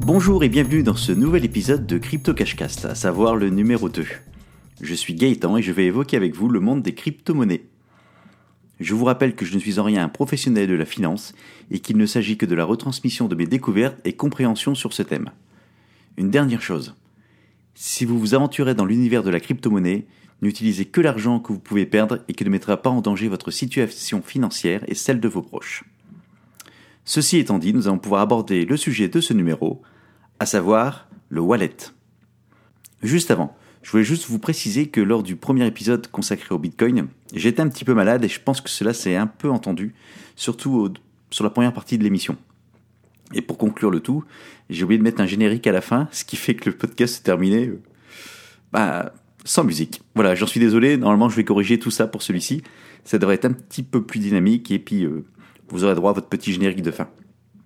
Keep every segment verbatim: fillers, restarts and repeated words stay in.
Bonjour et bienvenue dans ce nouvel épisode de Crypto Cashcast, à savoir le numéro deux. Je suis Gaëtan et je vais évoquer avec vous le monde des crypto-monnaies. Je vous rappelle que je ne suis en rien un professionnel de la finance et qu'il ne s'agit que de la retransmission de mes découvertes et compréhensions sur ce thème. Une dernière chose, si vous vous aventurez dans l'univers de la crypto-monnaie, n'utilisez que l'argent que vous pouvez perdre et qui ne mettra pas en danger votre situation financière et celle de vos proches. Ceci étant dit, nous allons pouvoir aborder le sujet de ce numéro, à savoir le wallet. Juste avant, je voulais juste vous préciser que lors du premier épisode consacré au Bitcoin, j'étais un petit peu malade et je pense que cela s'est un peu entendu, surtout au, sur la première partie de l'émission. Et pour conclure le tout, j'ai oublié de mettre un générique à la fin, ce qui fait que le podcast s'est terminé euh, bah, sans musique. Voilà, j'en suis désolé, normalement je vais corriger tout ça pour celui-ci. Ça devrait être un petit peu plus dynamique et puis euh, vous aurez droit à votre petit générique de fin.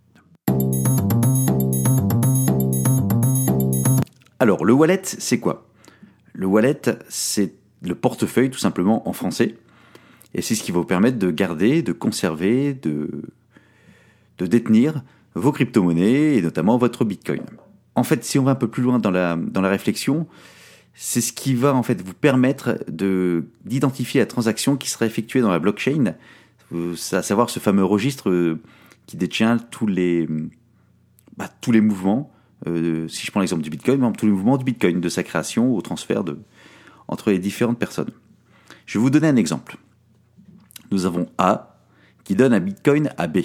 Alors, le wallet, c'est quoi ? Le wallet, c'est le portefeuille, tout simplement, en français. Et c'est ce qui va vous permettre de garder, de conserver, de, de détenir vos crypto-monnaies, et notamment votre Bitcoin. En fait, si on va un peu plus loin dans la, dans la réflexion, c'est ce qui va en fait vous permettre de, d'identifier la transaction qui sera effectuée dans la blockchain, à savoir ce fameux registre qui détient tous les, bah, tous les mouvements. Euh, si je prends l'exemple du Bitcoin, par exemple, tous les mouvements du Bitcoin, de sa création au transfert de, entre les différentes personnes. Je vais vous donner un exemple. Nous avons A qui donne un Bitcoin à B.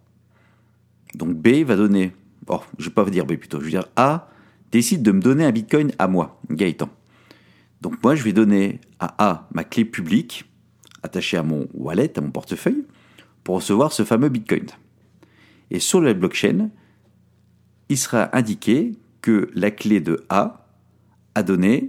Donc B va donner, oh, je ne vais pas vous dire B plutôt, je vais dire A décide de me donner un Bitcoin à moi, Gaëtan. Donc moi je vais donner à A ma clé publique, attachée à mon wallet, à mon portefeuille, pour recevoir ce fameux Bitcoin. Et sur la blockchain, il sera indiqué que la clé de A a donné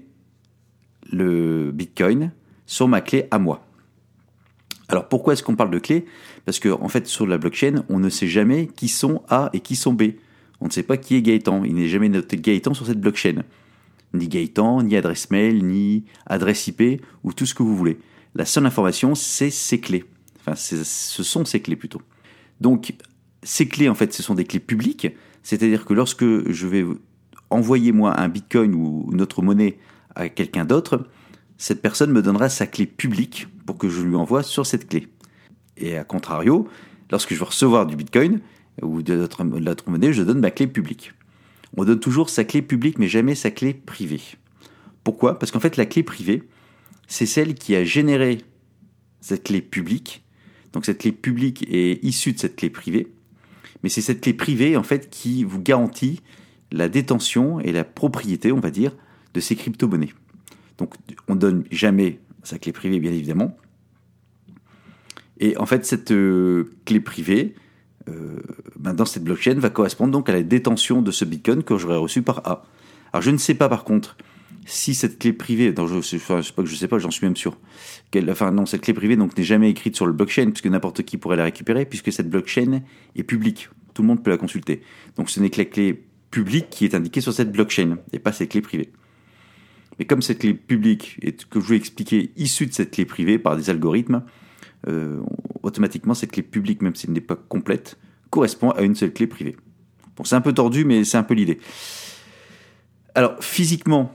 le Bitcoin sur ma clé à moi. Alors pourquoi est-ce qu'on parle de clé ? Parce que en fait sur la blockchain, on ne sait jamais qui sont A et qui sont B. On ne sait pas qui est Gaëtan. Il n'est jamais noté Gaëtan sur cette blockchain. Ni Gaëtan, ni adresse mail, ni adresse I P, ou tout ce que vous voulez. La seule information, c'est ces clés. Enfin, c'est, ce sont ces clés plutôt. Donc, ces clés, en fait, ce sont des clés publiques. C'est-à-dire que lorsque je vais envoyer, moi, un Bitcoin ou une autre monnaie à quelqu'un d'autre, cette personne me donnera sa clé publique pour que je lui envoie sur cette clé. Et à contrario, lorsque je vais recevoir du Bitcoin ou de l'autre, de l'autre monnaie, je donne ma clé publique. On donne toujours sa clé publique, mais jamais sa clé privée. Pourquoi ? Parce qu'en fait, la clé privée, c'est celle qui a généré cette clé publique. Donc cette clé publique est issue de cette clé privée. Mais c'est cette clé privée, en fait, qui vous garantit la détention et la propriété, on va dire, de ces crypto-monnaies. Donc on ne donne jamais sa clé privée, bien évidemment. Et en fait, cette euh, clé privée, euh, ben dans cette blockchain, va correspondre donc à la détention de ce Bitcoin que j'aurais reçu par A. Alors je ne sais pas, par contre, si cette clé privée, donc je, je, je sais pas que je sais pas, j'en suis même sûr. Qu'elle, enfin non, cette clé privée donc n'est jamais écrite sur le blockchain puisque n'importe qui pourrait la récupérer puisque cette blockchain est publique, tout le monde peut la consulter. Donc ce n'est que la clé publique qui est indiquée sur cette blockchain et pas cette clé privée. Mais comme cette clé publique est, que je vous ai expliqué, issue de cette clé privée par des algorithmes, euh, automatiquement cette clé publique, même si elle n'est pas complète, correspond à une seule clé privée. Bon, c'est un peu tordu, mais c'est un peu l'idée. Alors physiquement,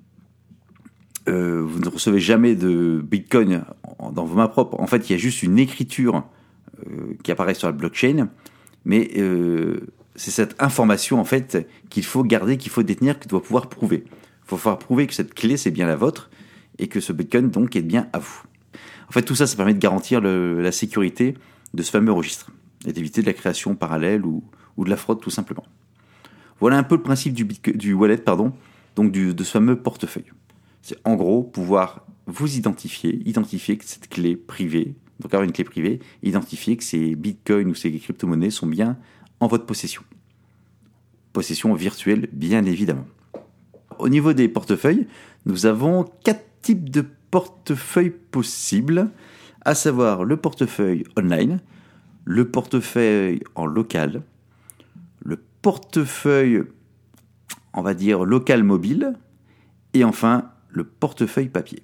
Euh, vous ne recevez jamais de Bitcoin dans vos mains propres. En fait, il y a juste une écriture euh, qui apparaît sur la blockchain, mais euh, c'est cette information en fait qu'il faut garder, qu'il faut détenir, qu'il doit pouvoir prouver. Il faut pouvoir prouver que cette clé c'est bien la vôtre et que ce Bitcoin donc est bien à vous. En fait, tout ça, ça permet de garantir le, la sécurité de ce fameux registre et d'éviter de la création parallèle ou, ou de la fraude tout simplement. Voilà un peu le principe du, Bitcoin, du wallet, pardon, donc du, de ce fameux portefeuille. C'est en gros pouvoir vous identifier, identifier que cette clé privée, donc avoir une clé privée, identifier que ces bitcoins ou ces crypto-monnaies sont bien en votre possession. Possession virtuelle, bien évidemment. Au niveau des portefeuilles, nous avons quatre types de portefeuilles possibles, à savoir le portefeuille online, le portefeuille en local, le portefeuille, on va dire, local mobile, et enfin, le portefeuille papier.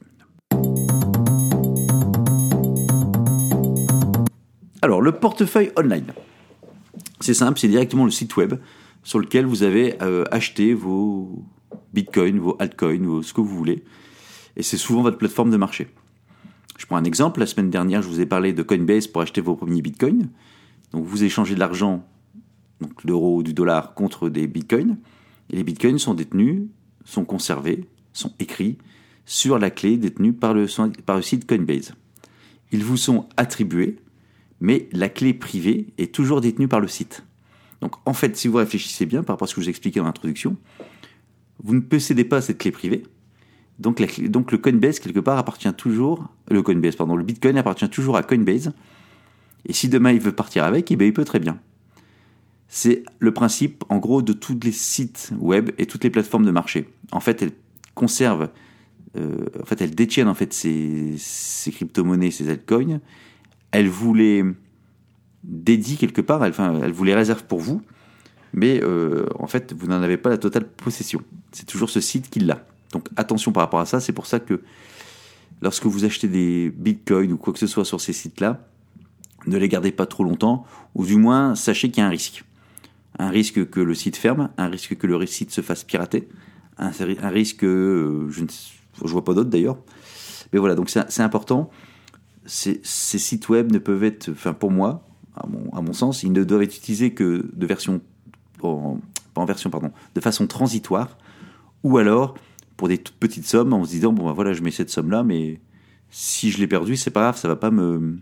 Alors, le portefeuille online. C'est simple, c'est directement le site web sur lequel vous avez euh, acheté vos bitcoins, vos altcoins, vos, ce que vous voulez. Et c'est souvent votre plateforme de marché. Je prends un exemple. La semaine dernière, je vous ai parlé de Coinbase pour acheter vos premiers bitcoins. Donc vous échangez de l'argent, donc l'euro ou du dollar, contre des bitcoins. Et les bitcoins sont détenus, sont conservés, sont écrits sur la clé détenue par le, par le site Coinbase. Ils vous sont attribués, mais la clé privée est toujours détenue par le site. Donc en fait, si vous réfléchissez bien par rapport à ce que je vous expliquais dans l'introduction, vous ne possédez pas cette clé privée. Donc, la clé, donc le Coinbase, quelque part, appartient toujours... Le Coinbase, pardon, le Bitcoin appartient toujours à Coinbase. Et si demain il veut partir avec, eh bien, il peut très bien. C'est le principe, en gros, de tous les sites web et toutes les plateformes de marché. En fait, elles conservent... Euh, en fait, elles détiennent en fait, ces, ces crypto-monnaies, ces altcoins. Elles vous les dédient quelque part, elles, enfin, elles vous les réservent pour vous. Mais euh, en fait, vous n'en avez pas la totale possession. C'est toujours ce site qui l'a. Donc attention par rapport à ça, c'est pour ça que lorsque vous achetez des bitcoins ou quoi que ce soit sur ces sites-là, ne les gardez pas trop longtemps, ou du moins sachez qu'il y a un risque. Un risque que le site ferme, un risque que le site se fasse pirater, un, un risque, euh, je ne je vois pas d'autre d'ailleurs. Mais voilà, donc c'est, c'est important. Ces, ces sites web ne peuvent être, enfin pour moi, à mon, à mon sens, ils ne doivent être utilisés que de version, en, pas en version, pardon, de façon transitoire, ou alors pour des toutes petites sommes, en se disant bon ben voilà, je mets cette somme-là, mais si je l'ai perdue, c'est pas grave, ça va pas me,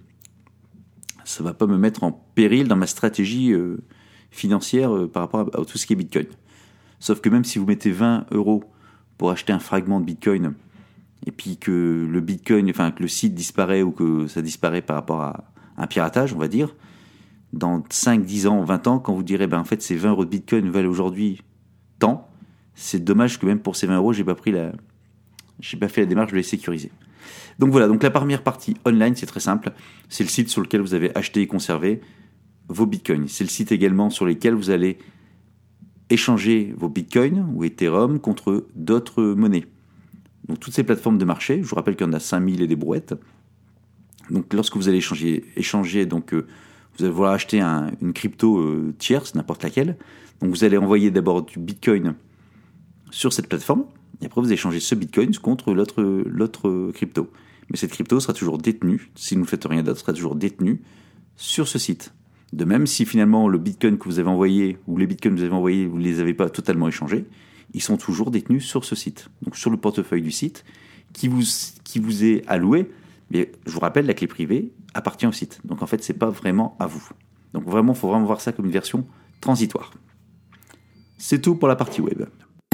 ça va pas me mettre en péril dans ma stratégie euh, financière euh, par rapport à, à tout ce qui est Bitcoin. Sauf que même si vous mettez vingt euros pour acheter un fragment de Bitcoin, et puis que le Bitcoin, enfin que le site disparaît ou que ça disparaît par rapport à un piratage, on va dire, dans cinq, dix ans, vingt ans, quand vous direz ben en fait ces vingt euros de Bitcoin valent aujourd'hui tant, c'est dommage que même pour ces vingt euros, j'ai pas pris la, j'ai pas fait la démarche de les sécuriser. Donc voilà, donc la première partie online, c'est très simple, c'est le site sur lequel vous avez acheté et conservé vos bitcoins. C'est le site également sur lequel vous allez échanger vos bitcoins ou Ethereum contre d'autres monnaies. Donc toutes ces plateformes de marché, je vous rappelle qu'il y en a cinq mille et des brouettes. Donc lorsque vous allez échanger, échanger donc euh, vous allez vouloir acheter un, une crypto euh, tierce, n'importe laquelle. Donc vous allez envoyer d'abord du bitcoin sur cette plateforme, et après vous échangez ce bitcoin contre l'autre, l'autre crypto. Mais cette crypto sera toujours détenue, si vous ne faites rien d'autre, sera toujours détenue sur ce site. De même, si finalement le bitcoin que vous avez envoyé, ou les bitcoins que vous avez envoyés, vous ne les avez pas totalement échangés, ils sont toujours détenus sur ce site. Donc sur le portefeuille du site, qui vous, qui vous est alloué, mais je vous rappelle, la clé privée appartient au site. Donc en fait, c'est pas vraiment à vous. Donc vraiment, il faut vraiment voir ça comme une version transitoire. C'est tout pour la partie web.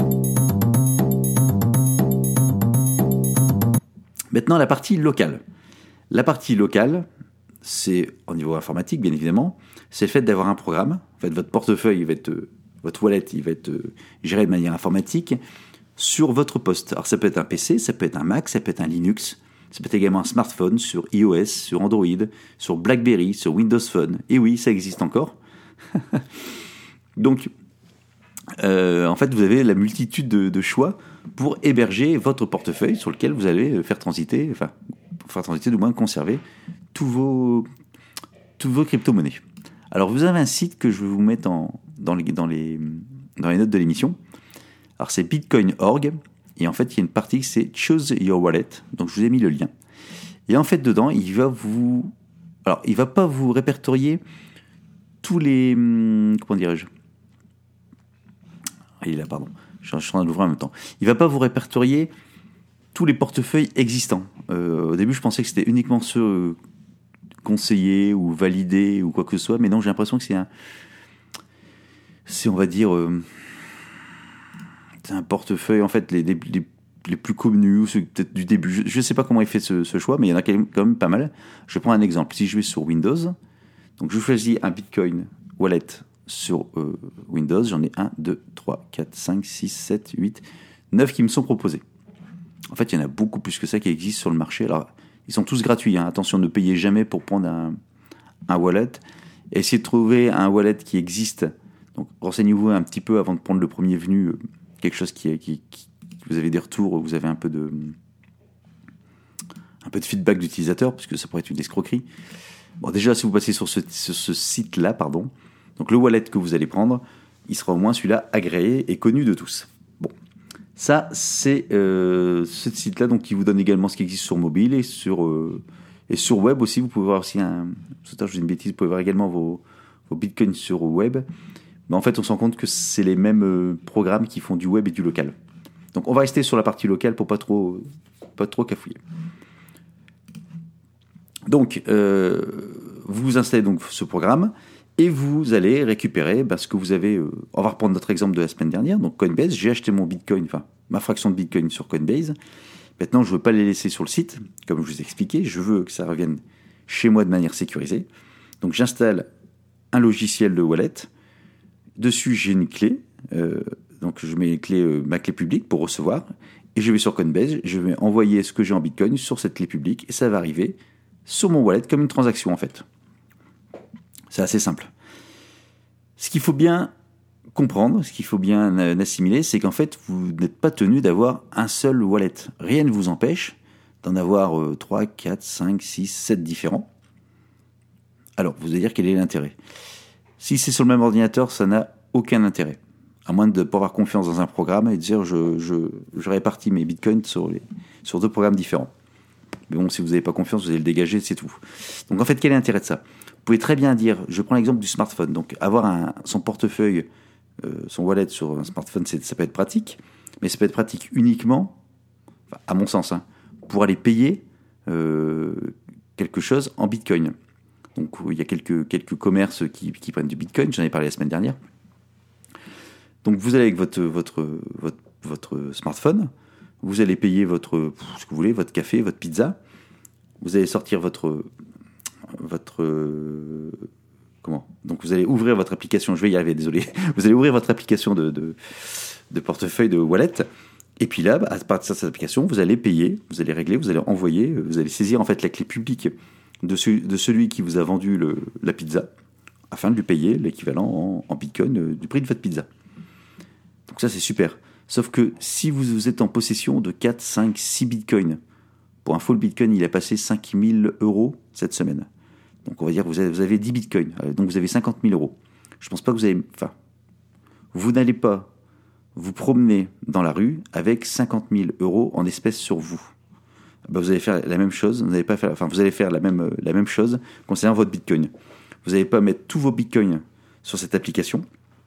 Maintenant, la partie locale. La partie locale, c'est au niveau informatique, bien évidemment, c'est le fait d'avoir un programme. En fait, votre portefeuille va être, votre wallet, il va être géré de manière informatique sur votre poste. Alors, ça peut être un P C, ça peut être un Mac, ça peut être un Linux, ça peut être également un smartphone sur iOS, sur Android, sur BlackBerry, sur Windows Phone. Et oui, ça existe encore. Donc, euh, en fait, vous avez la multitude de, de choix pour héberger votre portefeuille sur lequel vous allez faire transiter, enfin, faire transiter, du moins conserver tous vos, tous vos crypto-monnaies. Alors, vous avez un site que je vais vous mettre en, dans, les, dans, les, dans les notes de l'émission. Alors, c'est bitcoin point org. Et en fait, il y a une partie, c'est Choose Your Wallet. Donc, je vous ai mis le lien. Et en fait, dedans, il va vous... Alors, il va pas vous répertorier tous les... Comment dirais-je ? Ah, il est là, pardon. Je suis en train d'ouvrir en même temps. Il va pas vous répertorier tous les portefeuilles existants. Euh, au début, je pensais que c'était uniquement ceux euh, conseillés ou validés ou quoi que ce soit. Mais non, j'ai l'impression que c'est un... C'est, on va dire... Euh, c'est un portefeuille, en fait, les, les, les, les plus connus, ceux peut-être du début. Je ne sais pas comment il fait ce, ce choix, mais il y en a quand même, quand même pas mal. Je prends un exemple. Si je vais sur Windows, donc je choisis un Bitcoin Wallet sur euh, Windows, j'en ai un, deux, trois, quatre, cinq, six, sept, huit, neuf qui me sont proposés. En fait, il y en a beaucoup plus que ça qui existent sur le marché. Alors, ils sont tous gratuits. Hein. Attention, ne payez jamais pour prendre un, un wallet. Essayez de trouver un wallet qui existe. Donc, renseignez-vous un petit peu avant de prendre le premier venu. Quelque chose qui, qui, qui, vous avez des retours, vous avez un peu de un peu de feedback d'utilisateur, parce que ça pourrait être une escroquerie. Bon, déjà, si vous passez sur ce, sur ce site-là, pardon, donc le wallet que vous allez prendre, il sera au moins celui-là agréé et connu de tous. Bon, ça c'est euh, ce site-là donc qui vous donne également ce qui existe sur mobile et sur euh, et sur web aussi. Vous pouvez voir aussi un, je dis une bêtise, vous pouvez voir également vos, vos bitcoins sur web. Mais en fait, on se rend compte que c'est les mêmes euh, programmes qui font du web et du local. Donc, on va rester sur la partie locale pour pas trop, pas trop cafouiller. Donc, euh, vous installez donc ce programme et vous allez récupérer bah, ce que vous avez. Euh, on va reprendre notre exemple de la semaine dernière. Donc, Coinbase, j'ai acheté mon Bitcoin, enfin ma fraction de Bitcoin sur Coinbase. Maintenant, je veux pas les laisser sur le site, comme je vous ai expliqué. Je veux que ça revienne chez moi de manière sécurisée. Donc, j'installe un logiciel de wallet. Dessus, j'ai une clé. Euh, donc, je mets les clés, euh, ma clé publique pour recevoir. Et je vais sur Coinbase. Je vais envoyer ce que j'ai en Bitcoin sur cette clé publique. Et ça va arriver sur mon wallet comme une transaction, en fait. C'est assez simple. Ce qu'il faut bien comprendre, ce qu'il faut bien assimiler, c'est qu'en fait, vous n'êtes pas tenu d'avoir un seul wallet. Rien ne vous empêche d'en avoir euh, trois, quatre, cinq, six, sept différents. Alors, vous allez dire quel est l'intérêt. Si c'est sur le même ordinateur, ça n'a aucun intérêt. À moins de ne pas avoir confiance dans un programme et de dire je, je, je répartis mes bitcoins sur, les, sur deux programmes différents. Mais bon, si vous n'avez pas confiance, vous allez le dégager, c'est tout. Donc en fait, quel est l'intérêt de ça ? Vous pouvez très bien dire, je prends l'exemple du smartphone, donc avoir un, son portefeuille, euh, son wallet sur un smartphone, c'est, ça peut être pratique, mais ça peut être pratique uniquement, enfin, à mon sens, hein, pour aller payer euh, quelque chose en bitcoin. Donc il y a quelques, quelques commerces qui, qui prennent du bitcoin, j'en ai parlé la semaine dernière. Donc vous allez avec votre, votre, votre, votre smartphone, vous allez payer votre, ce que vous voulez, votre café, votre pizza, vous allez sortir votre, votre, comment ? Donc vous allez ouvrir votre application, je vais y arriver, désolé, vous allez ouvrir votre application de, de, de portefeuille, de wallet, et puis là, à partir de cette application, vous allez payer, vous allez régler, vous allez envoyer, vous allez saisir en fait la clé publique de, ce, de celui qui vous a vendu le, la pizza, afin de lui payer l'équivalent en, en bitcoin du prix de votre pizza. Donc ça, c'est super. Sauf que si vous, vous êtes en possession de quatre, cinq, six bitcoins, pour info, le bitcoin, il a passé cinq mille euros cette semaine. Donc on va dire que vous avez, vous avez dix bitcoins, donc vous avez cinquante mille euros. Je pense pas que vous avez... Enfin, vous n'allez pas vous promener dans la rue avec cinquante mille euros en espèces sur vous. Ben, vous allez faire la même chose, vous allez pas faire, enfin, vous allez faire la même, la même chose concernant votre bitcoin. Vous n'allez pas mettre tous vos bitcoins sur cette application.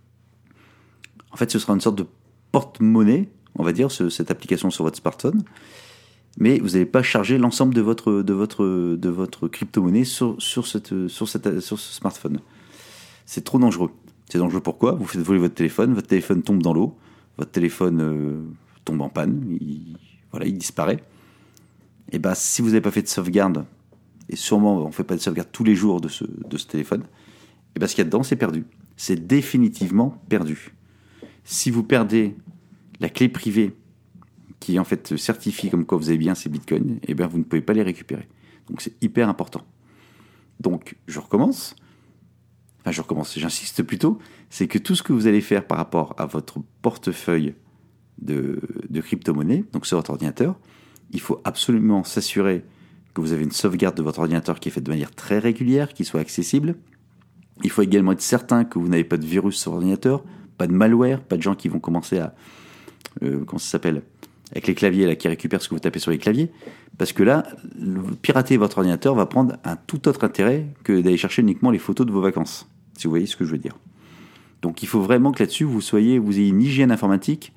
En fait, ce sera une sorte de porte-monnaie, on va dire, ce, cette application sur votre smartphone. Mais vous n'allez pas charger l'ensemble de votre, de votre, de votre crypto-monnaie sur, sur, cette, sur, cette, sur ce smartphone. C'est trop dangereux. C'est dangereux pourquoi ? Vous faites voler votre téléphone, votre téléphone tombe dans l'eau, votre téléphone euh, tombe en panne, il, voilà, il disparaît. Et ben, si vous n'avez pas fait de sauvegarde, et sûrement on ne fait pas de sauvegarde tous les jours de ce, de ce téléphone, et ben, ce qu'il y a dedans, c'est perdu. C'est définitivement perdu. Si vous perdez la clé privée qui en fait certifie comme quoi vous avez bien ces bitcoins, et bien vous ne pouvez pas les récupérer. Donc c'est hyper important. Donc je recommence, enfin je recommence, j'insiste plutôt, c'est que tout ce que vous allez faire par rapport à votre portefeuille de, de crypto-monnaie, donc sur votre ordinateur, il faut absolument s'assurer que vous avez une sauvegarde de votre ordinateur qui est faite de manière très régulière, qui soit accessible. Il faut également être certain que vous n'avez pas de virus sur l'ordinateur, pas de malware, pas de gens qui vont commencer à... Euh, comment ça s'appelle ? Avec les claviers, là, qui récupèrent ce que vous tapez sur les claviers. Parce que là, le, pirater votre ordinateur va prendre un tout autre intérêt que d'aller chercher uniquement les photos de vos vacances. Si vous voyez ce que je veux dire. Donc il faut vraiment que là-dessus, vous soyez, vous ayez une hygiène informatique,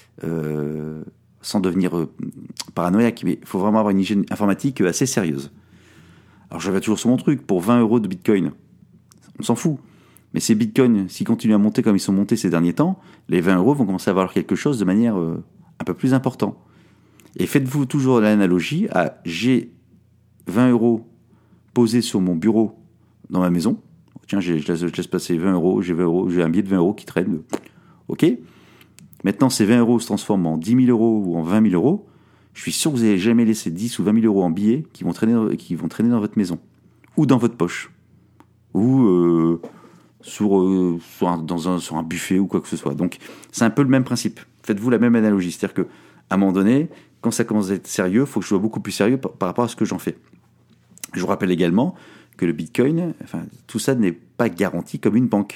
euh, sans devenir euh, paranoïaque, mais il faut vraiment avoir une hygiène informatique assez sérieuse. Alors je vais toujours sur mon truc, pour vingt euros de bitcoin, on s'en fout. Mais ces bitcoins, s'ils continuent à monter comme ils sont montés ces derniers temps, les vingt euros vont commencer à valoir quelque chose de manière euh, un peu plus importante. Et faites-vous toujours l'analogie à j'ai vingt euros posés sur mon bureau dans ma maison. Tiens, je laisse, je laisse passer vingt euros, j'ai vingt euros, j'ai un billet de vingt euros qui traîne. Ok. Maintenant, ces vingt euros se transforment en dix mille euros ou en vingt mille euros. Je suis sûr que vous n'allez jamais laisser dix ou vingt mille euros en billets qui vont traîner, qui vont traîner dans votre maison. Ou dans votre poche. Ou... Euh, Sur, euh, sur, un, dans un, sur un buffet ou quoi que ce soit. Donc, c'est un peu le même principe. Faites-vous la même analogie. C'est-à-dire qu'à un moment donné, quand ça commence à être sérieux, il faut que je sois beaucoup plus sérieux par, par rapport à ce que j'en fais. Je vous rappelle également que le Bitcoin, enfin, tout ça n'est pas garanti comme une banque.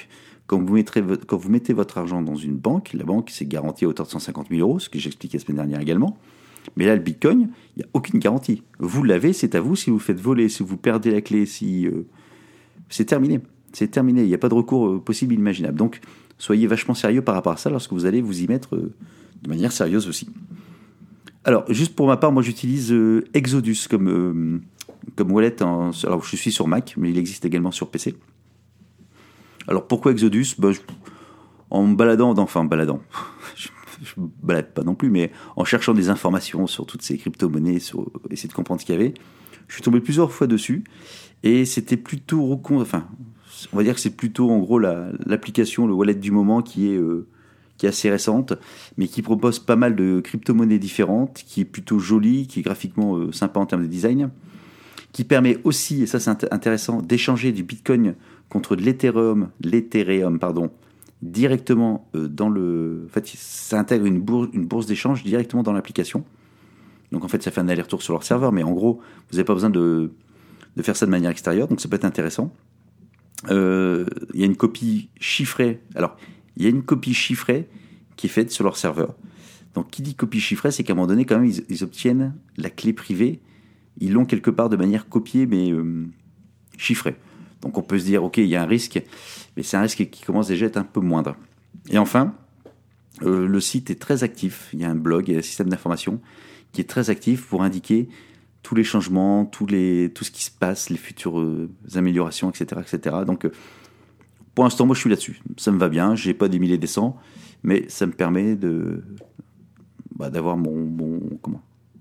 Quand vous, mettrez, quand vous mettez votre argent dans une banque, la banque, c'est garanti à hauteur de cent cinquante mille euros, ce que j'expliquais la semaine dernière également. Mais là, le Bitcoin, il n'y a aucune garantie. Vous l'avez, c'est à vous. Si vous faites voler, si vous perdez la clé, si euh, c'est terminé. C'est terminé. Il n'y a pas de recours euh, possible, imaginable. Donc, soyez vachement sérieux par rapport à ça lorsque vous allez vous y mettre euh, de manière sérieuse aussi. Alors, juste pour ma part, moi, j'utilise euh, Exodus comme, euh, comme wallet. En, alors, je suis sur Mac, mais il existe également sur P C. Alors, pourquoi Exodus ? Ben, je, En me baladant, enfin, en me baladant... je me balade pas non plus, mais en cherchant des informations sur toutes ces crypto-monnaies, sur essayer de comprendre ce qu'il y avait, je suis tombé plusieurs fois dessus, et c'était plutôt, enfin, on va dire que c'est plutôt en gros la, l'application, le wallet du moment qui est, euh, qui est assez récente, mais qui propose pas mal de crypto-monnaies différentes, qui est plutôt jolie, qui est graphiquement euh, sympa en termes de design, qui permet aussi, et ça c'est int- intéressant, d'échanger du Bitcoin contre de l'Ethereum, l'Ethereum, pardon, directement dans le... En fait, ça intègre une bourse, une bourse d'échange directement dans l'application. Donc en fait, ça fait un aller-retour sur leur serveur, mais en gros, vous n'avez pas besoin de, de faire ça de manière extérieure, donc ça peut être intéressant. Euh, il y a une copie chiffrée. Alors, il y a une copie chiffrée qui est faite sur leur serveur. Donc, qui dit copie chiffrée, c'est qu'à un moment donné, quand même, ils, ils obtiennent la clé privée. Ils l'ont quelque part de manière copiée, mais euh, chiffrée. Donc on peut se dire, ok, il y a un risque, mais c'est un risque qui commence déjà à être un peu moindre. Et enfin, euh, le site est très actif. Il y a un blog, il y a un système d'information qui est très actif pour indiquer tous les changements, tous les, tout ce qui se passe, les futures euh, améliorations, et cetera, et cetera. Donc, euh, pour l'instant, moi, je suis là-dessus. Ça me va bien. J'ai pas des milliers des cents, mais ça me permet de, bah, d'avoir mon, mon comment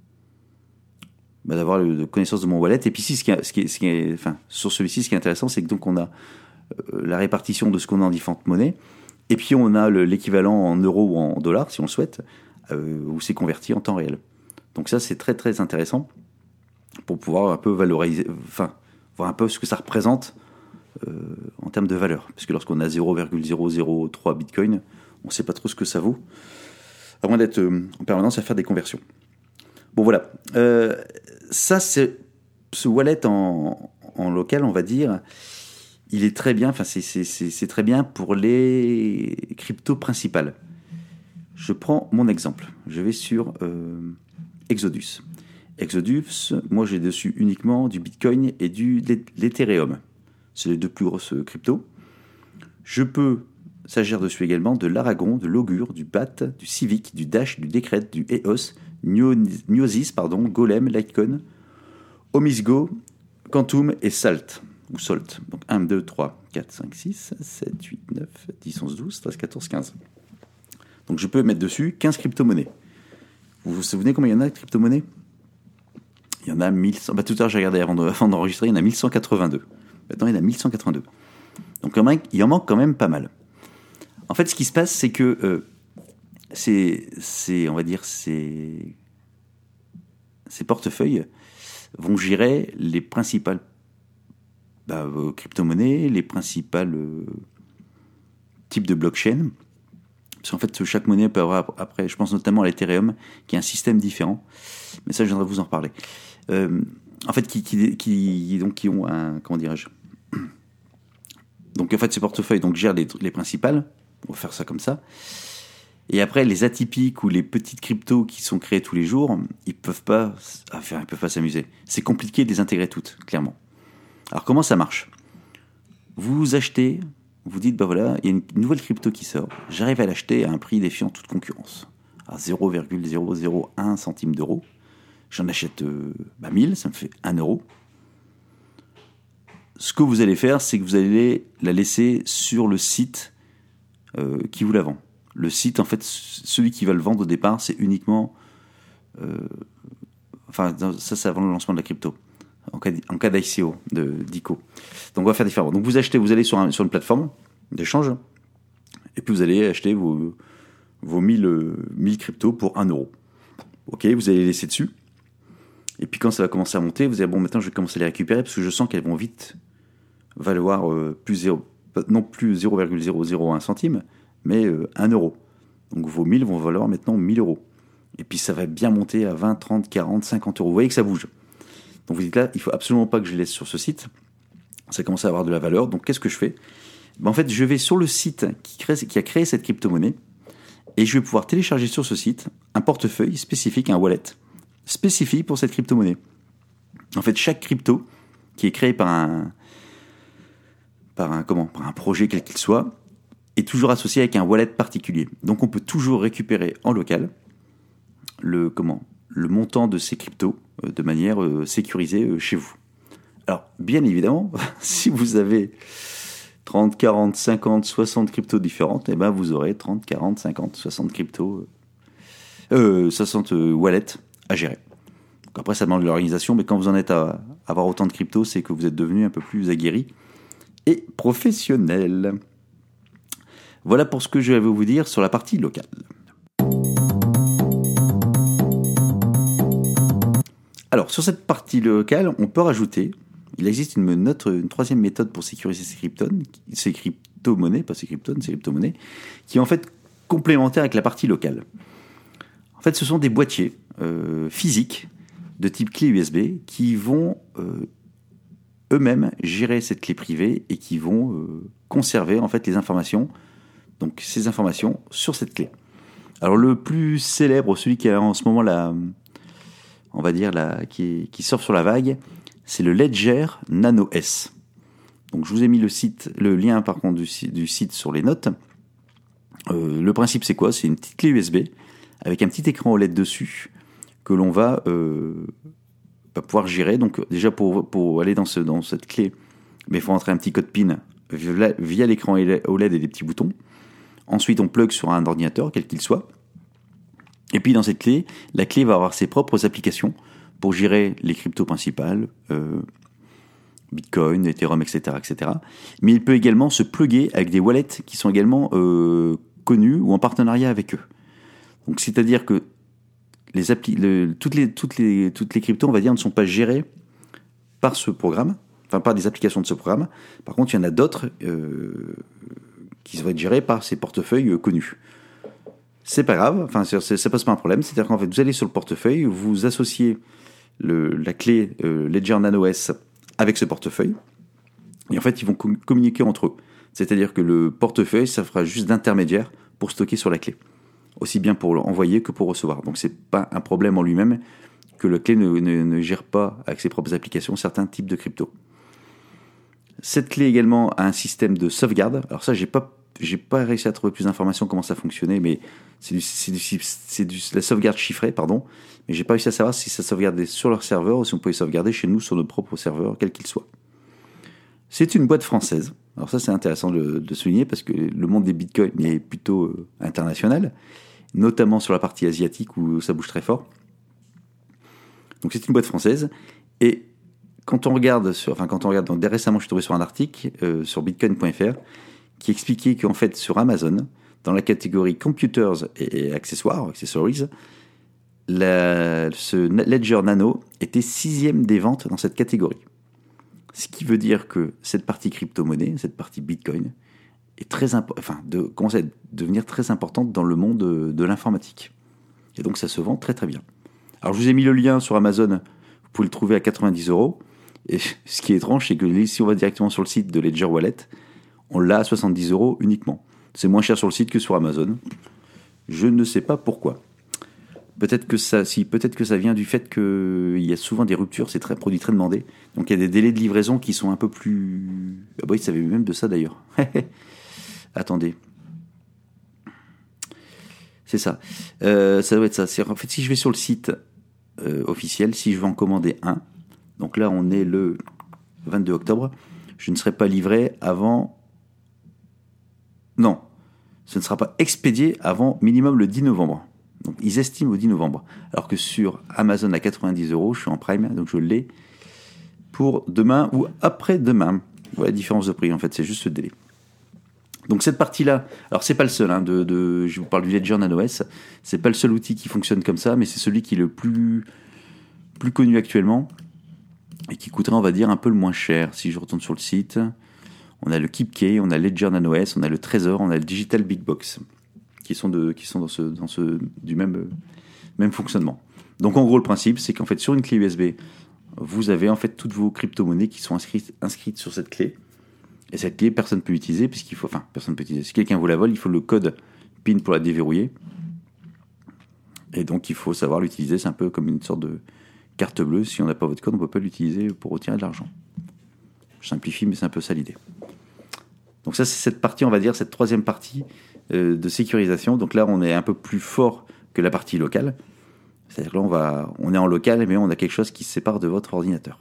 Bah, d'avoir le, connaissance de mon wallet. Et puis ici, ce qui est, ce qui est, ce qui est, enfin, sur celui-ci, ce qui est intéressant, c'est que donc on a euh, la répartition de ce qu'on a en différentes monnaies, et puis on a le, l'équivalent en euros ou en dollars, si on le souhaite, euh, où c'est converti en temps réel. Donc ça, c'est très très intéressant pour pouvoir un peu valoriser, enfin, voir un peu ce que ça représente euh, en termes de valeur. Parce que lorsqu'on a zéro virgule zéro zéro trois bitcoin, on ne sait pas trop ce que ça vaut, à moins d'être euh, en permanence à faire des conversions. Bon voilà, euh, ça c'est ce wallet en, en local, on va dire, il est très bien. Enfin c'est, c'est, c'est, c'est très bien pour les cryptos principales. Je prends mon exemple. Je vais sur euh, Exodus. Exodus, moi j'ai dessus uniquement du Bitcoin et du l'Ethereum. C'est les deux plus grosses cryptos. Je peux, ça gère dessus également de l'Aragon, de l'Augure, du B A T, du Civic, du Dash, du Decred, du E O S, Gnosis, pardon, Golem, Litecoin, Omisgo, Quantum et Salt, ou Salt. Donc un, deux, trois, quatre, cinq, six, sept, huit, neuf, dix, onze, douze, treize, quatorze, quinze. Donc je peux mettre dessus quinze crypto-monnaies. Vous vous souvenez combien il y en a de crypto-monnaies ? Il y en a mille cent... Bah, tout à l'heure, j'ai regardé avant, de, avant d'enregistrer, il y en a mille cent quatre-vingt-deux. Maintenant, il y en a mille cent quatre-vingt-deux. Donc il en manque quand même pas mal. En fait, ce qui se passe, c'est que euh, ces, ces, on va dire, ces, ces portefeuilles vont gérer les principales bah, euh, crypto-monnaies, les principales euh, types de blockchain. Parce qu'en fait, chaque monnaie peut avoir, après, je pense notamment à l'Ethereum, qui est un système différent. Mais ça, je viendrai vous en reparler. Euh, en fait, qui, qui, qui, donc, qui ont un, comment dirais-je ? Donc, en fait, ces portefeuilles donc, gèrent les, les principales. On va faire ça comme ça. Et après, les atypiques ou les petites cryptos qui sont créées tous les jours, ils peuvent pas, enfin, ils peuvent pas s'amuser. C'est compliqué de les intégrer toutes, clairement. Alors, comment ça marche ? Vous achetez, vous dites, bah voilà, il y a une nouvelle crypto qui sort. J'arrive à l'acheter à un prix défiant toute concurrence. À zéro virgule zéro zéro un centime d'euro. J'en achète euh, bah, mille, ça me fait un euro. Ce que vous allez faire, c'est que vous allez la laisser sur le site euh, qui vous la vend. Le site, en fait, celui qui va le vendre au départ, c'est uniquement... Euh, enfin, ça, c'est avant le lancement de la crypto, en cas, en cas d'I C O, de, d'I C O. Donc, on va faire différemment. Donc, vous achetez, vous allez sur, un, sur une plateforme d'échange, et puis vous allez acheter vos, vos mille, mille cryptos pour un euro. Ok, vous allez les laisser dessus. Et puis, quand ça va commencer à monter, vous allez bon, maintenant, je vais commencer à les récupérer, parce que je sens qu'elles vont vite valoir euh, plus zéro, non plus zéro virgule zéro zéro un centime, mais euh, un euro. Donc vos mille vont valoir maintenant mille euros. Et puis ça va bien monter à vingt, trente, quarante, cinquante euros. Vous voyez que ça bouge. Donc vous dites là, il ne faut absolument pas que je les laisse sur ce site. Ça commence à avoir de la valeur. Donc qu'est-ce que je fais ? Ben, en fait, je vais sur le site qui, crée, qui a créé cette crypto-monnaie et je vais pouvoir télécharger sur ce site un portefeuille spécifique, un wallet spécifique pour cette crypto-monnaie. En fait, chaque crypto qui est créé par un, par un, comment, par un projet quel qu'il soit est toujours associé avec un wallet particulier. Donc, on peut toujours récupérer en local le, comment, le montant de ces cryptos euh, de manière euh, sécurisée euh, chez vous. Alors, bien évidemment, si vous avez trente, quarante, cinquante, soixante cryptos différentes, eh ben vous aurez trente, quarante, cinquante, soixante cryptos, euh, soixante euh, wallets à gérer. Donc après, ça demande de l'organisation, mais quand vous en êtes à avoir autant de cryptos, c'est que vous êtes devenu un peu plus aguerri et professionnel. Voilà pour ce que je vais vous dire sur la partie locale. Alors, sur cette partie locale, on peut rajouter, il existe une, notre, une troisième méthode pour sécuriser ces cryptones, ces crypto-monnaies, pas ces cryptones, ces crypto-monnaies, qui est en fait complémentaire avec la partie locale. En fait, ce sont des boîtiers euh, physiques de type clé U S B qui vont euh, eux-mêmes gérer cette clé privée et qui vont euh, conserver en fait les informations, donc ces informations sur cette clé. Alors le plus célèbre, celui qui a en ce moment la, on va dire la, qui, qui surfe sur la vague, c'est le Ledger Nano S. Donc je vous ai mis le site, le lien par contre du, du site sur les notes. Euh, le principe c'est quoi ? C'est une petite clé U S B avec un petit écran O L E D dessus que l'on va, euh, va pouvoir gérer. Donc déjà pour, pour aller dans, ce, dans cette clé, il faut entrer un petit code PIN via, via l'écran O L E D et des petits boutons. Ensuite on plug sur un ordinateur quel qu'il soit. Et puis dans cette clé, la clé va avoir ses propres applications pour gérer les cryptos principales, euh, Bitcoin, Ethereum, et cetera, et cetera. Mais il peut également se plugger avec des wallets qui sont également euh, connus ou en partenariat avec eux. Donc c'est-à-dire que les appli- le, toutes, les, toutes, les, toutes les cryptos, on va dire, ne sont pas gérées par ce programme, enfin par des applications de ce programme. Par contre, il y en a d'autres euh, qui vont être gérées par ces portefeuilles euh, connus. C'est pas grave, enfin ça, ça pose pas un problème. C'est-à-dire qu'en fait, vous allez sur le portefeuille, vous associez le, la clé euh, Ledger Nano S avec ce portefeuille, et en fait, ils vont com- communiquer entre eux. C'est-à-dire que le portefeuille, ça fera juste d'intermédiaire pour stocker sur la clé, aussi bien pour envoyer que pour recevoir. Donc, c'est pas un problème en lui-même que la clé ne, ne, ne gère pas avec ses propres applications certains types de crypto. Cette clé également a un système de sauvegarde. Alors ça, j'ai pas J'ai pas réussi à trouver plus d'informations comment ça fonctionnait, mais c'est, du, c'est, du, c'est du, la sauvegarde chiffrée, pardon. Mais j'ai pas réussi à savoir si ça sauvegardait sur leur serveur ou si on pouvait sauvegarder chez nous sur nos propres serveurs, quels qu'ils soient. C'est une boîte française. Alors ça, c'est intéressant de, de souligner parce que le monde des bitcoins est plutôt euh, international, notamment sur la partie asiatique où ça bouge très fort. Donc c'est une boîte française. Et quand on regarde, sur, enfin quand on regarde, donc dès récemment, je suis tombé sur un article euh, sur bitcoin point f r qui expliquait qu'en fait, sur Amazon, dans la catégorie Computers et, et accessoires, accessories, la, ce Ledger Nano était sixième des ventes dans cette catégorie. Ce qui veut dire que cette partie crypto-monnaie, cette partie Bitcoin, est très impo- enfin, de, commence à devenir très importante dans le monde de, de l'informatique. Et donc, ça se vend très très bien. Alors, je vous ai mis le lien sur Amazon, vous pouvez le trouver à quatre-vingt-dix euros. Et ce qui est étrange, c'est que si on va directement sur le site de Ledger Wallet, on l'a à soixante-dix euros uniquement. C'est moins cher sur le site que sur Amazon. Je ne sais pas pourquoi. Peut-être que ça, si, peut-être que ça vient du fait qu'il y a souvent des ruptures, c'est très produit très demandé. Donc il y a des délais de livraison qui sont un peu plus... Ah bah, ils savaient même de ça d'ailleurs. Attendez. C'est ça. Euh, ça doit être ça. C'est, en fait, si je vais sur le site euh, officiel, si je veux en commander un, donc là on est le vingt-deux octobre, je ne serai pas livré avant... Non, ce ne sera pas expédié avant minimum le dix novembre. Donc ils estiment au dix novembre. Alors que sur Amazon à quatre-vingt-dix euros, je suis en Prime, donc je l'ai pour demain ou après-demain. Voilà la différence de prix, en fait, c'est juste ce délai. Donc cette partie-là, alors c'est pas le seul, hein, de, de, je vous parle du Ledger Nano S, c'est pas le seul outil qui fonctionne comme ça, mais c'est celui qui est le plus, plus connu actuellement et qui coûterait, on va dire, un peu le moins cher. Si je retourne sur le site... On a le KeepKey, on a Ledger Nano S, on a le Trezor, on a le Digital Big Box, qui sont, de, qui sont dans ce, dans ce, du même, euh, même fonctionnement. Donc en gros, le principe, c'est qu'en fait, sur une clé U S B, vous avez en fait toutes vos crypto-monnaies qui sont inscrites, inscrites sur cette clé. Et cette clé, personne ne peut l'utiliser, puisqu'il faut, enfin, personne ne peut l'utiliser. Si quelqu'un vous la vole, il faut le code PIN pour la déverrouiller. Et donc, il faut savoir l'utiliser. C'est un peu comme une sorte de carte bleue. Si on n'a pas votre code, on ne peut pas l'utiliser pour retirer de l'argent. Je simplifie, mais c'est un peu ça l'idée. Donc ça, c'est cette partie, on va dire, cette troisième partie euh, de sécurisation. Donc là, on est un peu plus fort que la partie locale. C'est-à-dire que là, on, va, on est en local, mais on a quelque chose qui se sépare de votre ordinateur.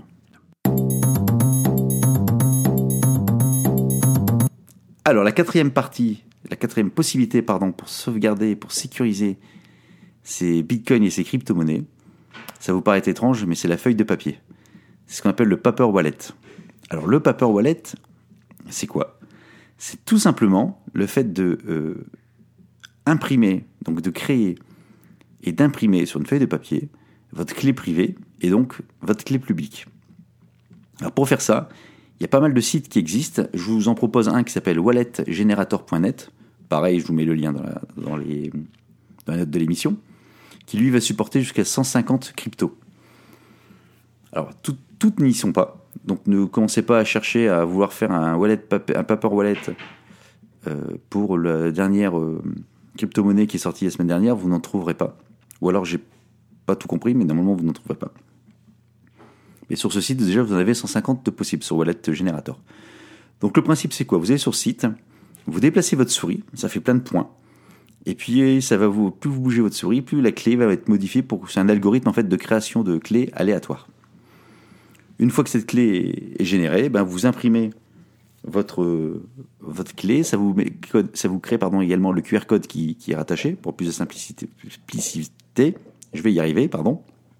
Alors, la quatrième partie, la quatrième possibilité, pardon, pour sauvegarder, pour sécuriser ces bitcoins et ces crypto-monnaies, ça vous paraît étrange, mais c'est la feuille de papier. C'est ce qu'on appelle le paper wallet. Alors, le paper wallet, c'est quoi ? C'est tout simplement le fait de euh, imprimer, donc de créer et d'imprimer sur une feuille de papier votre clé privée et donc votre clé publique. Alors pour faire ça, il y a pas mal de sites qui existent. Je vous en propose un qui s'appelle wallet generator point net. Pareil, je vous mets le lien dans la, dans les, dans la note de l'émission, qui lui va supporter jusqu'à cent cinquante cryptos. Alors tout, toutes n'y sont pas. Donc ne commencez pas à chercher à vouloir faire un wallet, un paper wallet euh, pour la dernière euh, crypto-monnaie qui est sortie la semaine dernière. Vous n'en trouverez pas. Ou alors j'ai pas tout compris, mais normalement vous n'en trouverez pas. Mais sur ce site, déjà, vous en avez cent cinquante de possibles sur Wallet Generator. Donc le principe, c'est quoi ? Vous allez sur le site, vous déplacez votre souris, ça fait plein de points, et puis ça va vous, plus vous bougez votre souris, plus la clé va être modifiée pour c'est un algorithme en fait de création de clés aléatoires. Une fois que cette clé est générée, ben vous imprimez votre votre clé, ça vous met, ça vous crée pardon également le Q R code qui, qui est rattaché pour plus de simplicité. simplicité. Je vais y arriver, pardon.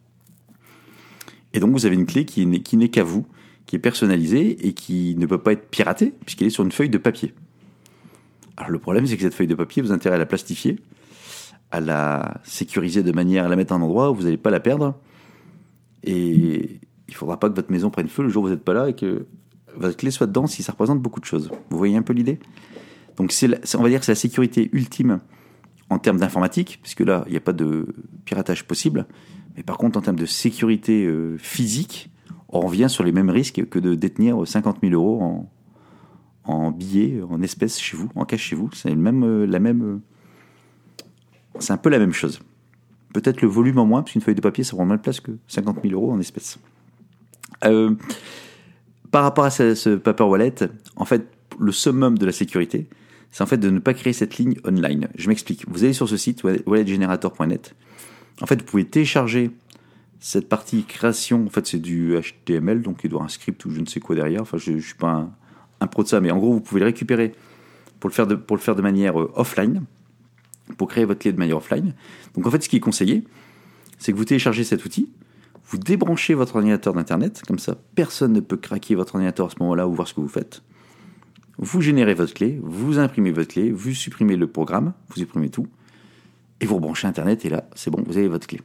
Et donc vous avez une clé qui n'est, qui n'est qu'à vous, qui est personnalisée et qui ne peut pas être piratée puisqu'elle est sur une feuille de papier. Alors le problème, c'est que cette feuille de papier, vous avez intérêt à la plastifier, à la sécuriser de manière à la mettre à un endroit où vous n'allez pas la perdre. Et il ne faudra pas que votre maison prenne feu le jour où vous n'êtes pas là et que votre clé soit dedans si ça représente beaucoup de choses. Vous voyez un peu l'idée ? Donc c'est, la, c'est on va dire que c'est la sécurité ultime en termes d'informatique, puisque là, il n'y a pas de piratage possible. Mais par contre, en termes de sécurité euh, physique, on revient sur les mêmes risques que de détenir cinquante mille euros en, en billets, en espèces chez vous, en cash chez vous. C'est le même, euh, la même, euh, c'est un peu la même chose. Peut-être le volume en moins, parce qu'une feuille de papier, ça prend moins de place que cinquante mille euros en espèces. Euh, par rapport à ce, ce paper wallet, en fait, le summum de la sécurité, c'est en fait de ne pas créer cette ligne online. Je m'explique. Vous allez sur ce site, wallet generator point net. En fait, vous pouvez télécharger cette partie création. En fait, c'est du H T M L, donc il doit y avoir un script ou je ne sais quoi derrière. Enfin, je ne suis pas un, un pro de ça, mais en gros, vous pouvez le récupérer pour le faire de, pour le faire de manière euh, offline, pour créer votre clé de manière offline. Donc, en fait, ce qui est conseillé, c'est que vous téléchargez cet outil, vous débranchez votre ordinateur d'Internet, comme ça, personne ne peut craquer votre ordinateur à ce moment-là ou voir ce que vous faites. Vous générez votre clé, vous imprimez votre clé, vous supprimez le programme, vous supprimez tout, et vous rebranchez Internet, et là, c'est bon, vous avez votre clé.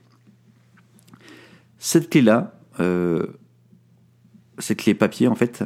Cette clé-là, euh, cette clé papier, en fait,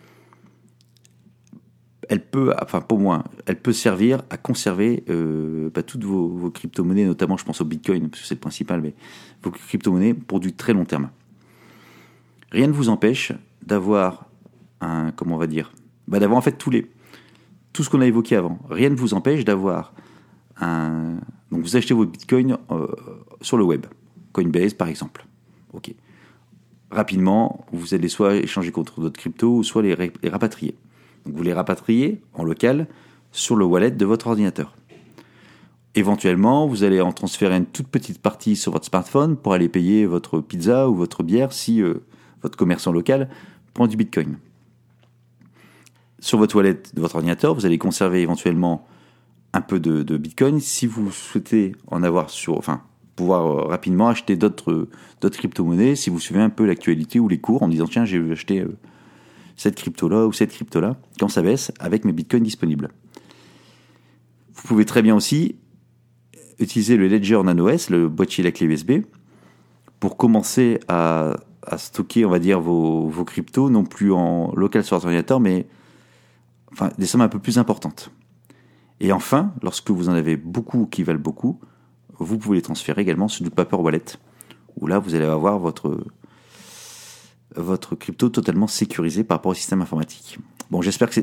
elle peut, enfin pour moi, elle peut servir à conserver euh, bah, toutes vos, vos crypto-monnaies, notamment je pense au Bitcoin, parce que c'est le principal, mais vos crypto-monnaies pour du très long terme. Rien ne vous empêche d'avoir un, comment on va dire, bah, d'avoir en fait tous les, tout ce qu'on a évoqué avant. Rien ne vous empêche d'avoir un, donc vous achetez vos Bitcoins euh, sur le web, Coinbase par exemple. Ok. Rapidement, vous allez soit échanger contre d'autres cryptos, ou soit les, ré- les rapatrier. Donc vous les rapatriez en local sur le wallet de votre ordinateur. Éventuellement, vous allez en transférer une toute petite partie sur votre smartphone pour aller payer votre pizza ou votre bière si euh, votre commerçant local prend du Bitcoin. Sur votre wallet de votre ordinateur, vous allez conserver éventuellement un peu de, de Bitcoin. Si vous souhaitez en avoir sur, enfin, pouvoir euh, rapidement acheter d'autres, d'autres crypto-monnaies, si vous suivez un peu l'actualité ou les cours en disant tiens, j'ai acheté euh, cette crypto-là ou cette crypto-là, quand ça baisse, avec mes bitcoins disponibles. Vous pouvez très bien aussi utiliser le Ledger NanoS, le boîtier à la clé U S B, pour commencer à, à stocker, on va dire, vos, vos cryptos, non plus en local sur votre ordinateur, mais enfin, des sommes un peu plus importantes. Et enfin, lorsque vous en avez beaucoup qui valent beaucoup, vous pouvez les transférer également sur du paper wallet, où là, vous allez avoir votre... votre crypto totalement sécurisé par rapport au système informatique. Bon, j'espère que c'est,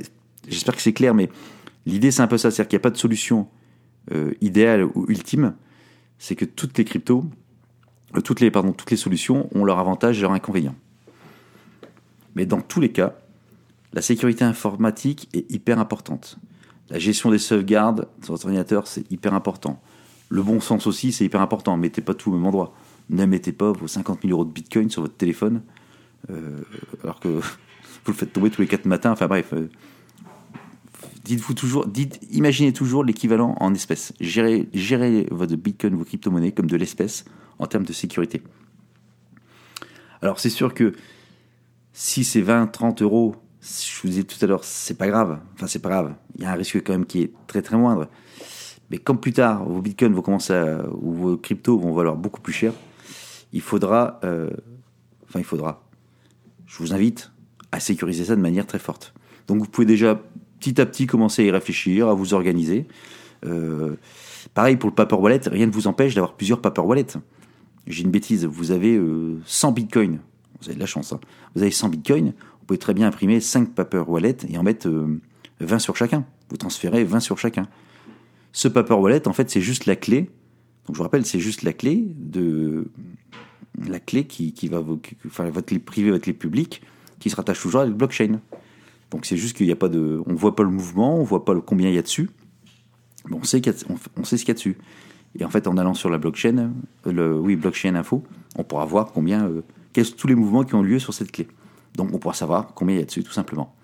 j'espère que c'est clair, mais l'idée c'est un peu ça, c'est-à-dire qu'il n'y a pas de solution euh, idéale ou ultime, c'est que toutes les cryptos, euh, toutes les, pardon, toutes les solutions ont leurs avantages et leurs inconvénients. Mais dans tous les cas, la sécurité informatique est hyper importante. La gestion des sauvegardes sur votre ordinateur, c'est hyper important. Le bon sens aussi, c'est hyper important. Mettez pas tout au même endroit. Ne mettez pas vos cinquante mille euros de bitcoin sur votre téléphone, euh, alors que vous le faites tomber tous les quatre matins. Enfin bref, euh, dites-vous toujours, dites, imaginez toujours l'équivalent en espèces. Gérez, gérez votre bitcoin, vos crypto-monnaies comme de l'espèce en termes de sécurité. Alors c'est sûr que si c'est vingt, trente euros, je vous disais tout à l'heure, c'est pas grave. Enfin, c'est pas grave. Il y a un risque quand même qui est très très moindre. Mais comme plus tard, vos bitcoins vont commencer à, ou vos cryptos vont valoir beaucoup plus cher, il faudra, euh, enfin il faudra, je vous invite à sécuriser ça de manière très forte. Donc vous pouvez déjà petit à petit commencer à y réfléchir, à vous organiser. Euh, pareil pour le paper wallet, rien ne vous empêche d'avoir plusieurs paper wallets. J'ai une bêtise, vous avez euh, cent bitcoins. Vous avez de la chance. Hein. Vous avez cent bitcoins, vous pouvez très bien imprimer cinq paper wallets et en mettre euh, vingt sur chacun. Vous transférez vingt sur chacun. Ce paper wallet, en fait, c'est juste la clé. Donc, je vous rappelle, c'est juste la clé de la clé qui, qui va, vous, enfin, votre clé privée, votre clé publique, qui se rattache toujours à la blockchain. Donc, c'est juste qu'il n'y a pas de, on voit pas le mouvement, on voit pas le combien il y a dessus. Mais on sait qu'il y a, on, on sait ce qu'il y a dessus. Et en fait, en allant sur la blockchain, le, oui, blockchain info, on pourra voir combien. Euh, Quels sont tous les mouvements qui ont lieu sur cette clé. Donc on pourra savoir combien il y a dessus, tout simplement.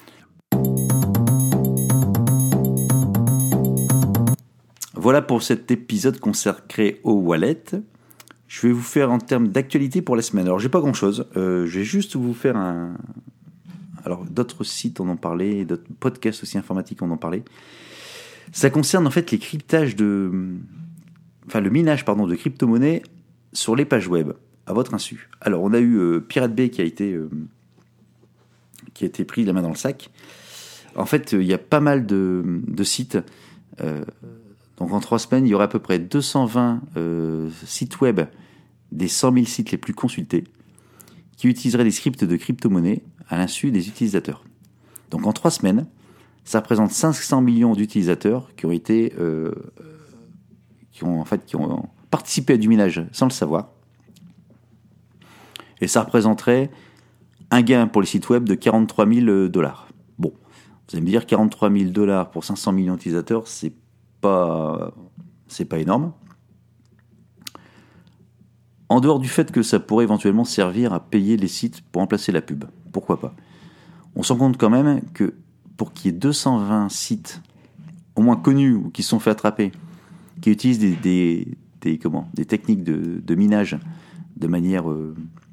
Voilà pour cet épisode consacré au wallet. Je vais vous faire en termes d'actualité pour la semaine. Alors j'ai pas grand-chose. Euh, je vais juste vous faire un... Alors d'autres sites en ont parlé, d'autres podcasts aussi informatiques en ont parlé. Ça concerne en fait les cryptages de... Enfin le minage, pardon, de crypto-monnaies sur les pages web. À votre insu. Alors, on a eu euh, Pirate Bay qui a été euh, qui a été pris la main dans le sac. En fait, il euh, y a pas mal de, de sites. Euh, donc, en trois semaines, il y aurait à peu près deux cent vingt euh, sites web des cent mille sites les plus consultés qui utiliseraient des scripts de crypto-monnaie à l'insu des utilisateurs. Donc, en trois semaines, ça représente cinq cents millions d'utilisateurs qui ont été euh, qui ont en fait qui ont participé à du minage sans le savoir. Et ça représenterait un gain pour les sites web de quarante-trois mille dollars. Bon, vous allez me dire quarante-trois mille dollars pour cinq cents millions d'utilisateurs, c'est pas, c'est pas énorme. En dehors du fait que ça pourrait éventuellement servir à payer les sites pour remplacer la pub, pourquoi pas. On se rend compte quand même que pour qu'il y ait deux cent vingt sites, au moins connus ou qui se sont fait attraper, qui utilisent des, des, des, comment, des techniques de, de minage de manière... Euh,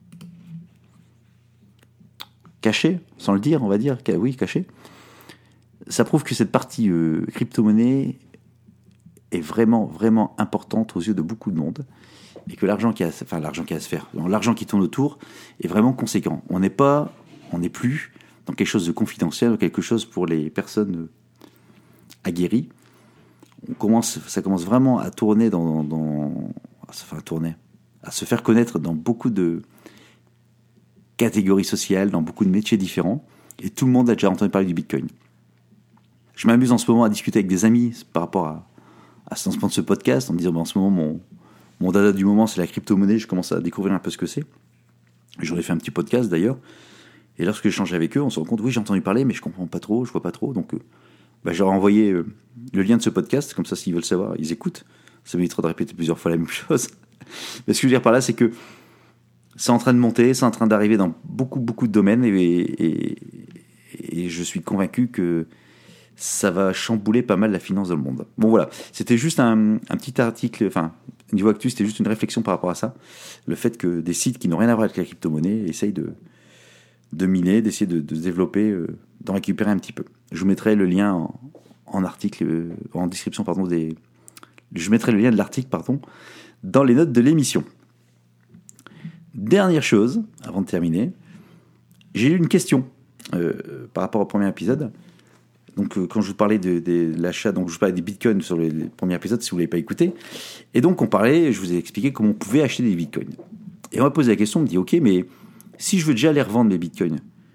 caché, sans le dire, on va dire, oui, caché, ça prouve que cette partie euh, crypto-monnaie est vraiment, vraiment importante aux yeux de beaucoup de monde, et que l'argent qui a, enfin l'argent qui a à se faire, l'argent qui tourne autour est vraiment conséquent. On n'est pas, on n'est plus dans quelque chose de confidentiel, quelque chose pour les personnes aguerries. On commence, ça commence vraiment à tourner dans, dans enfin à tourner, à se faire connaître dans beaucoup de catégories sociales, dans beaucoup de métiers différents, et tout le monde a déjà entendu parler du Bitcoin. Je m'amuse en ce moment à discuter avec des amis par rapport à, à ce lancement de ce podcast, en me disant, ben, en ce moment, mon, mon dada du moment, c'est la crypto-monnaie, je commence à découvrir un peu ce que c'est. J'en ai fait un petit podcast, d'ailleurs, et lorsque j'échange avec eux, on se rend compte, oui, j'ai entendu parler, mais je comprends pas trop, je vois pas trop, donc euh, ben, je leur ai envoyé euh, le lien de ce podcast, comme ça, s'ils veulent savoir, ils écoutent. Ça m'évitera de répéter plusieurs fois la même chose. Mais ce que je veux dire par là, c'est que c'est en train de monter, c'est en train d'arriver dans beaucoup, beaucoup de domaines, et, et, et je suis convaincu que ça va chambouler pas mal la finance dans le monde. Bon voilà, c'était juste un, un petit article, enfin, niveau actu, c'était juste une réflexion par rapport à ça. Le fait que des sites qui n'ont rien à voir avec la crypto-monnaie essayent de, de miner, d'essayer de, de se développer, euh, d'en récupérer un petit peu. Je vous mettrai le lien en, en article, euh, en description, pardon, des... Je mettrai le lien de l'article, pardon, dans les notes de l'émission. Dernière chose, avant de terminer, j'ai eu une question euh, par rapport au premier épisode. Donc, euh, quand je vous parlais de, de, de l'achat, donc je vous parlais des bitcoins sur les, les premiers épisodes, si vous ne l'avez pas écouté. Et donc, on parlait, je vous ai expliqué comment on pouvait acheter des bitcoins. Et on m'a posé la question, on me dit, ok, mais si je veux déjà aller revendre mes bitcoins,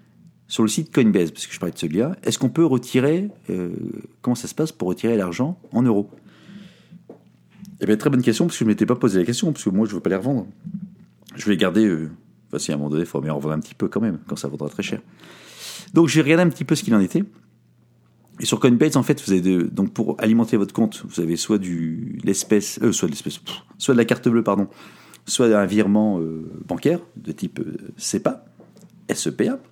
sur le site Coinbase, parce que je parlais de celui-là, est-ce qu'on peut retirer, euh, comment ça se passe pour retirer l'argent en euros? Eh bien, très bonne question, parce que je ne m'étais pas posé la question, parce que moi, je ne veux pas les revendre. Je vais les garder, euh, enfin, si à un moment donné, il faut bien en revendre un petit peu quand même, quand ça vaudra très cher. Donc, j'ai regardé un petit peu ce qu'il en était. Et sur Coinbase, en fait, vous avez de, donc pour alimenter votre compte, vous avez soit du l'espèce, euh, soit de l'espèce, pff, soit de la carte bleue, pardon, soit un virement euh, bancaire de type euh, S E P A, S E P A.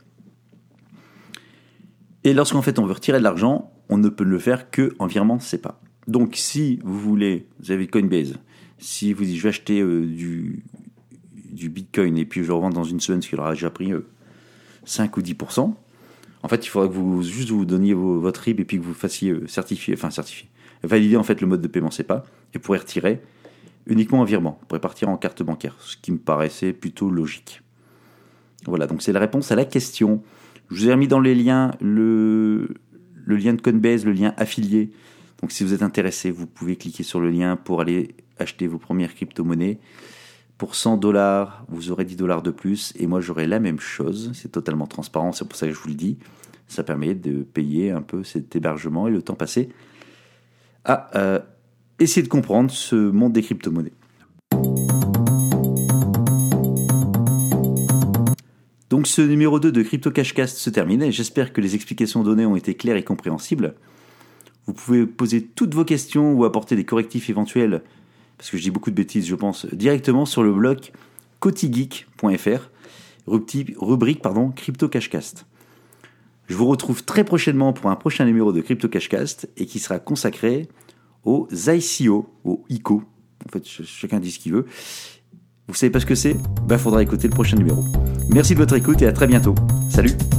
Et lorsqu'en fait on veut retirer de l'argent, on ne peut le faire que en virement S E P A. Donc si vous voulez, vous avez Coinbase, si vous dites je vais acheter euh, du du Bitcoin et puis je le revends dans une semaine, ce qui aura déjà pris euh, cinq ou dix pour cent. En fait, il faudra que vous juste vous donniez vos, votre R I B et puis que vous fassiez euh, certifier, enfin certifier, valider en fait le mode de paiement S E P A et vous pourrez retirer uniquement en virement. Vous pourrez partir en carte bancaire, ce qui me paraissait plutôt logique. Voilà, donc c'est la réponse à la question. Je vous ai remis dans les liens le, le lien de Coinbase, le lien affilié. Donc si vous êtes intéressé, vous pouvez cliquer sur le lien pour aller acheter vos premières crypto-monnaies. Pour cent dollars, vous aurez dix dollars de plus et moi j'aurai la même chose. C'est totalement transparent, c'est pour ça que je vous le dis. Ça permet de payer un peu cet hébergement et le temps passé à euh, essayer de comprendre ce monde des crypto-monnaies. Donc ce numéro deux de Crypto Cashcast se termine et j'espère que les explications données ont été claires et compréhensibles. Vous pouvez poser toutes vos questions ou apporter des correctifs éventuels, parce que je dis beaucoup de bêtises, je pense, directement sur le blog cotigeek point f r, rubrique pardon, Crypto Cashcast. Je vous retrouve très prochainement pour un prochain numéro de Crypto Cashcast et qui sera consacré aux I C O, aux I C O. En fait, chacun dit ce qu'il veut. Vous savez pas ce que c'est ? Ben, faudra écouter le prochain numéro. Merci de votre écoute et à très bientôt. Salut!